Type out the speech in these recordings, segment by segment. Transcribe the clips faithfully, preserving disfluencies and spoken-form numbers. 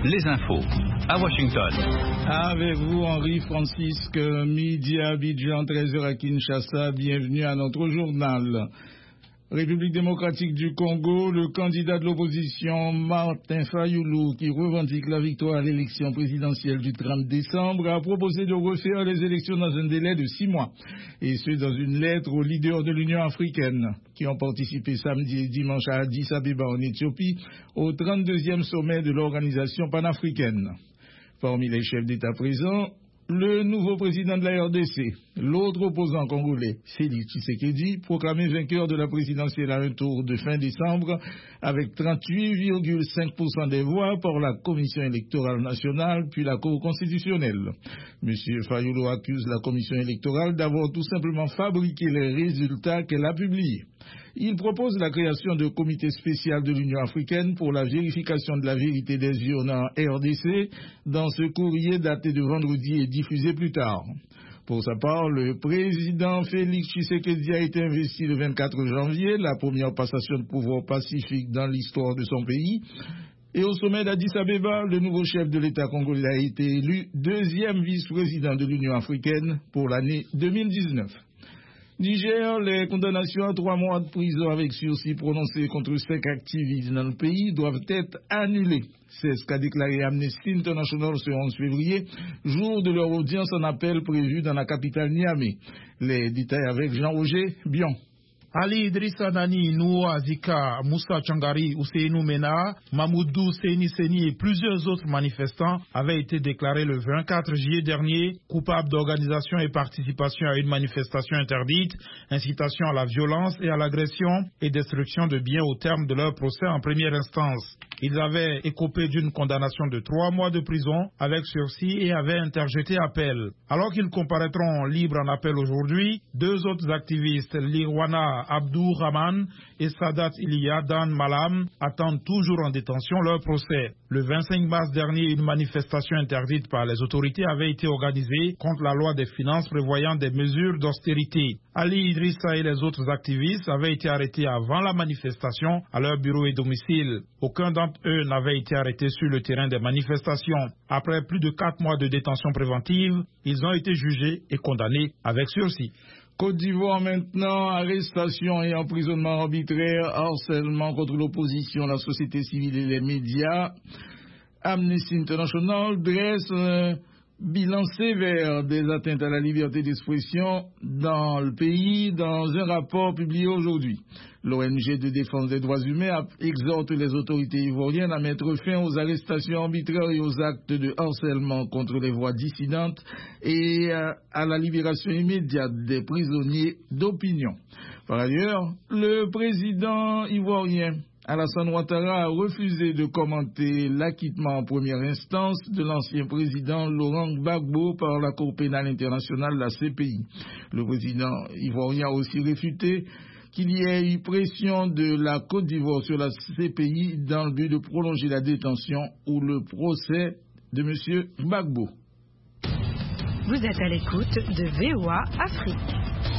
les infos à Washington. Avec vous, Henri Francisque, midi à Abidjan, treize heures à Kinshasa. Bienvenue à notre journal. République démocratique du Congo, le candidat de l'opposition Martin Fayoulou, qui revendique la victoire à l'élection présidentielle du trente décembre, a proposé de refaire les élections dans un délai de six mois, et ce dans une lettre aux leaders de l'Union africaine, qui ont participé samedi et dimanche à Addis Abeba en Éthiopie, au trente-deuxième sommet de l'organisation panafricaine. Parmi les chefs d'État présents, le nouveau président de la R D C, l'autre opposant congolais, Félix Tshisekedi, proclamé vainqueur de la présidentielle à un tour de fin décembre avec trente-huit virgule cinq pour cent des voix par la Commission électorale nationale puis la Cour constitutionnelle. M. Fayoulou accuse la Commission électorale d'avoir tout simplement fabriqué les résultats qu'elle a publiés. Il propose la création de comités spéciaux de l'Union africaine pour la vérification de la vérité des urnes en R D C dans ce courrier daté de vendredi et diffusé plus tard. Pour sa part, le président Félix Tshisekedi a été investi le vingt-quatre janvier, la première passation de pouvoir pacifique dans l'histoire de son pays. Et au sommet d'Addis Abeba, le nouveau chef de l'État congolais a été élu deuxième vice-président de l'Union africaine pour l'année deux mille dix-neuf. Niger, les condamnations à trois mois de prison avec sursis prononcées contre cinq activistes dans le pays doivent être annulées. C'est ce qu'a déclaré Amnesty International ce onze février, jour de leur audience en appel prévue dans la capitale Niamey. Les détails avec Jean-Roger Bion. Ali Idrissa Nani, Noua Zika, Moussa Changari, Ousseinou Mena, Mamoudou Seni Seni et plusieurs autres manifestants avaient été déclarés le vingt-quatre juillet dernier coupables d'organisation et participation à une manifestation interdite, incitation à la violence et à l'agression et destruction de biens au terme de leur procès en première instance. Ils avaient écopé d'une condamnation de trois mois de prison avec sursis et avaient interjeté appel. Alors qu'ils comparaîtront libres en appel aujourd'hui, deux autres activistes, Lirwana Abdou Rahman et Sadat Iliya Dan Malam, attendent toujours en détention leur procès. Le vingt-cinq mars dernier, une manifestation interdite par les autorités avait été organisée contre la loi des finances prévoyant des mesures d'austérité. Ali Idrissa et les autres activistes avaient été arrêtés avant la manifestation à leur bureau et domicile. Aucun d'entre eux n'avait été arrêté sur le terrain des manifestations. Après plus de quatre mois de détention préventive, ils ont été jugés et condamnés avec sursis. Côte d'Ivoire maintenant, arrestation et emprisonnement arbitraire, harcèlement contre l'opposition, la société civile et les médias. Amnesty International dresse un bilan sévère des atteintes à la liberté d'expression dans le pays dans un rapport publié aujourd'hui. L'O N G de défense des droits humains exhorte les autorités ivoiriennes à mettre fin aux arrestations arbitraires et aux actes de harcèlement contre les voix dissidentes et à la libération immédiate des prisonniers d'opinion. Par ailleurs, le président ivoirien Alassane Ouattara a refusé de commenter l'acquittement en première instance de l'ancien président Laurent Gbagbo par la Cour pénale internationale, la C P I. Le président ivoirien a aussi réfuté qu'il y ait eu pression de la Côte d'Ivoire sur la C P I dans le but de prolonger la détention ou le procès de M. Gbagbo. Vous êtes à l'écoute de V O A Afrique.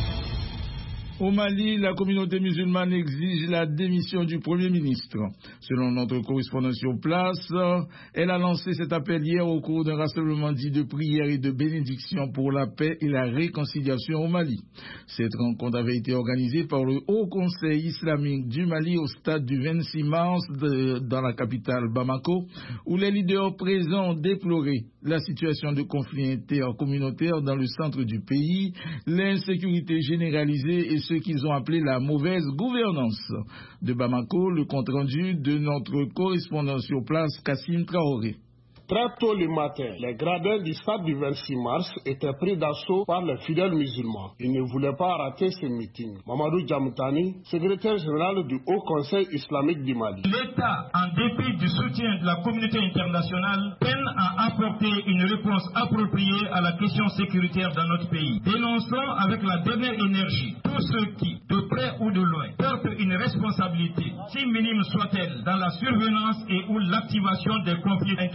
Au Mali, la communauté musulmane exige la démission du Premier ministre. Selon notre correspondant sur place, elle a lancé cet appel hier au cours d'un rassemblement dit de prière et de bénédiction pour la paix et la réconciliation au Mali. Cette rencontre avait été organisée par le Haut Conseil islamique du Mali au stade du vingt-six mars de, dans la capitale Bamako, où les leaders présents ont déploré la situation de conflit intercommunautaire dans le centre du pays, l'insécurité généralisée et ce qu'ils ont appelé la mauvaise gouvernance. De Bamako, le compte-rendu de notre correspondant sur place, Kassim Traoré. Très tôt le matin, les gradins du stade du vingt-six mars étaient pris d'assaut par les fidèles musulmans. Ils ne voulaient pas rater ce meeting. Mamadou Djamoutani, secrétaire général du Haut Conseil islamique du Mali. L'État, en dépit du soutien de la communauté internationale, peine à apporter une réponse appropriée à la question sécuritaire dans notre pays. Dénonçons avec la dernière énergie tous ceux qui, de près ou de loin, portent une responsabilité, si minime soit-elle, dans la survenance et ou l'activation des conflits intercommunautaires.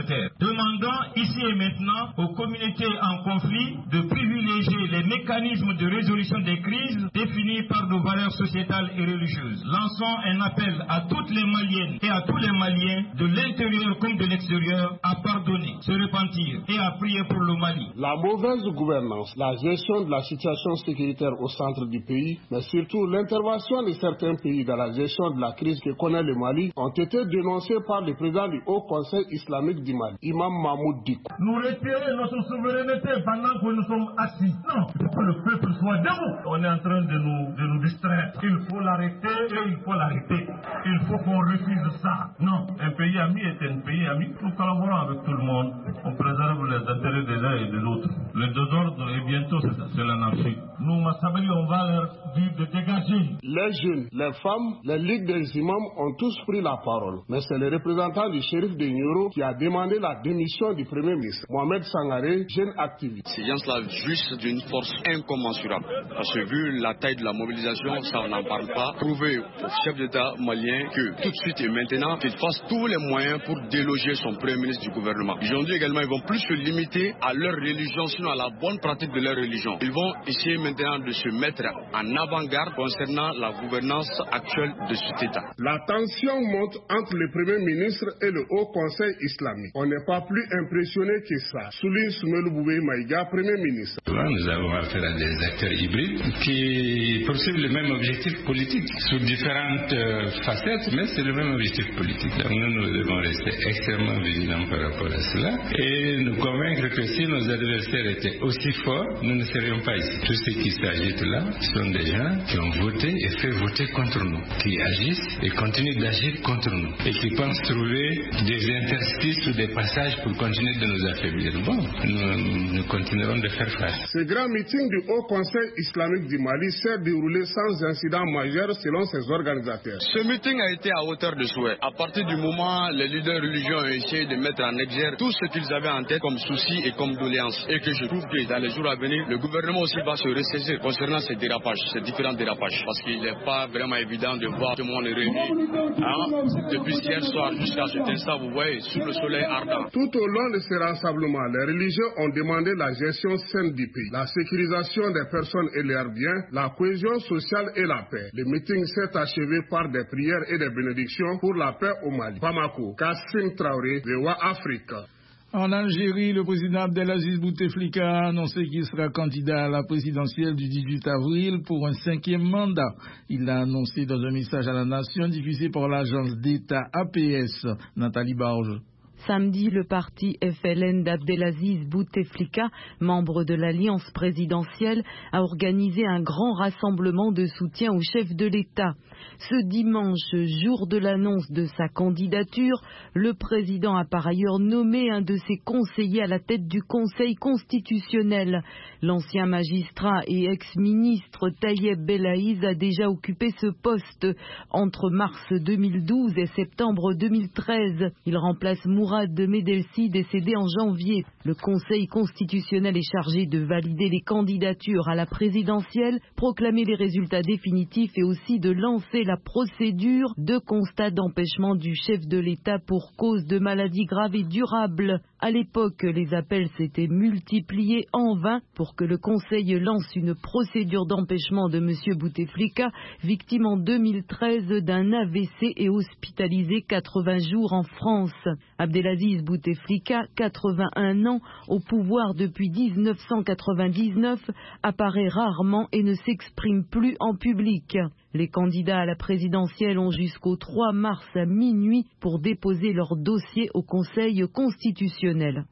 communautaire. Demandons ici et maintenant aux communautés en conflit de privilégier les mécanismes de résolution des crises définis par nos valeurs sociétales et religieuses. Lançons un appel à toutes les Maliennes et à tous les Maliens de l'intérieur comme de l'extérieur à pardonner, se repentir et à prier pour le Mali. La mauvaise gouvernance, la gestion de la situation sécuritaire au centre du pays, mais surtout l'intervention de certains pays dans la gestion de la crise que connaît le Mali ont été dénoncés par le président du Haut Conseil islamique du Mali, Imam Mahmoud Dicko. Nous retirer notre souveraineté pendant que nous sommes assis. Non, il faut que le peuple soit debout. On est en train de nous, de nous distraire. Il faut l'arrêter et il faut l'arrêter. Il faut qu'on refuse ça. Non, un pays ami est un pays ami. Nous collaborons avec tout le monde. On préserve les intérêts des uns et des autres. Le désordre et bientôt c'est l'anarchie. Nous, Massabali, on va leur dire de dégager. Les jeunes, les femmes, les ligues des imams ont tous pris la parole. Mais c'est le représentant du shérif de Nioro qui a demandé la démission du premier ministre, Mohamed Sangaré, jeune activiste. Ces gens-là jouissent d'une force incommensurable. Parce que vu la taille de la mobilisation, ça on n'en parle pas. Prouver au chef d'État malien que tout de suite et maintenant, qu'il fasse tous les moyens pour déloger son premier ministre du gouvernement. Ils ont dit également qu'ils vont plus se limiter à leur religion, sinon à la bonne pratique de leur religion. Ils vont essayer maintenant de se mettre en avant-garde concernant la gouvernance actuelle de cet État. La tension monte entre le Premier ministre et le Haut Conseil islamique. On n'est pas plus impressionné que ça. Souligne Soumelou Boubé Maïga, Premier ministre. Là, nous avons affaire à des acteurs hybrides qui poursuivent le même objectif politique sous différentes euh, facettes, mais c'est le même objectif politique. Donc nous, nous devons rester extrêmement vigilants par rapport à cela et nous convaincre que si nos adversaires étaient aussi forts, nous ne serions pas ici. Tous ceux qui s'agitent là sont des gens qui ont voté et fait voter contre nous, qui agissent et continuent d'agir contre nous et qui pensent trouver des interstices ou des passages pour continuer de nous affaiblir. Bon, nous, nous continuerons de faire face. Ce grand meeting du Haut Conseil islamique du Mali s'est déroulé sans incident majeur selon ses organisateurs. Ce meeting a été à hauteur de souhait. À partir du moment où les leaders religieux ont essayé de mettre en exergue tout ce qu'ils avaient en tête comme soucis et comme doléances. Et que je trouve que dans les jours à venir, le gouvernement aussi va se ressaisir concernant ces dérapages, ces différents dérapages. Parce qu'il n'est pas vraiment évident de voir tout le monde réuni. Hein? Depuis hier soir jusqu'à cet instant, vous voyez, sous le soleil ardent. Tout au long de ces rassemblements, les religieux ont demandé la gestion saine du pays, la sécurisation des personnes et leurs biens, la cohésion sociale et la paix. Le meeting s'est achevé par des prières et des bénédictions pour la paix au Mali. Bamako, Kassim Traoré, V O A Afrique. En Algérie, le président Abdelaziz Bouteflika a annoncé qu'il sera candidat à la présidentielle du dix-huit avril pour un cinquième mandat. Il l'a annoncé dans un message à la nation diffusé par l'agence d'État A P S. Nathalie Barge. Samedi, le parti F L N d'Abdelaziz Bouteflika, membre de l'alliance présidentielle, a organisé un grand rassemblement de soutien au chef de l'État. Ce dimanche, jour de l'annonce de sa candidature, le président a par ailleurs nommé un de ses conseillers à la tête du Conseil constitutionnel. L'ancien magistrat et ex-ministre Tayeb Belaïz a déjà occupé ce poste entre mars deux mille douze et septembre deux mille treize. Il remplace Mourad Medelsi, décédé en janvier. Le Conseil constitutionnel est chargé de valider les candidatures à la présidentielle, proclamer les résultats définitifs et aussi de lancer la procédure de constat d'empêchement du chef de l'État pour cause de maladie grave et durable. À l'époque, les appels s'étaient multipliés en vain pour que le Conseil lance une procédure d'empêchement de M. Bouteflika, victime en deux mille treize d'un A V C et hospitalisé quatre-vingts jours en France. Abdelaziz Bouteflika, quatre-vingt-un ans, au pouvoir depuis mille neuf cent quatre-vingt-dix-neuf, apparaît rarement et ne s'exprime plus en public. Les candidats à la présidentielle ont jusqu'au trois mars à minuit pour déposer leur dossier au Conseil constitutionnel.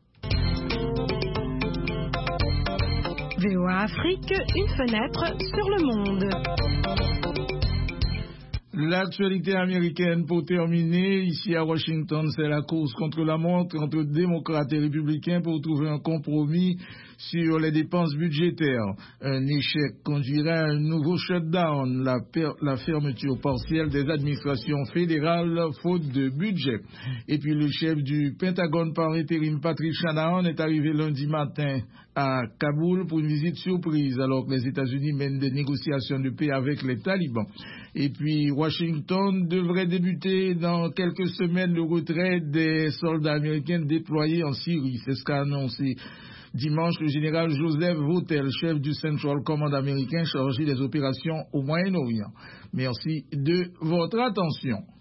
V O A Afrique, une fenêtre sur le monde. L'actualité américaine pour terminer, ici à Washington, c'est la course contre la montre entre démocrates et républicains pour trouver un compromis sur les dépenses budgétaires. Un échec conduirait à un nouveau shutdown, la, per- la fermeture partielle des administrations fédérales faute de budget. Et puis le chef du Pentagone par intérim, Patrick Shanahan, est arrivé lundi matin à Kaboul pour une visite surprise alors que les États-Unis mènent des négociations de paix avec les talibans. Et puis Washington devrait débuter dans quelques semaines le retrait des soldats américains déployés en Syrie. C'est ce qu'a annoncé dimanche le général Joseph Votel, chef du Central Command américain chargé des opérations au Moyen-Orient. Merci de votre attention.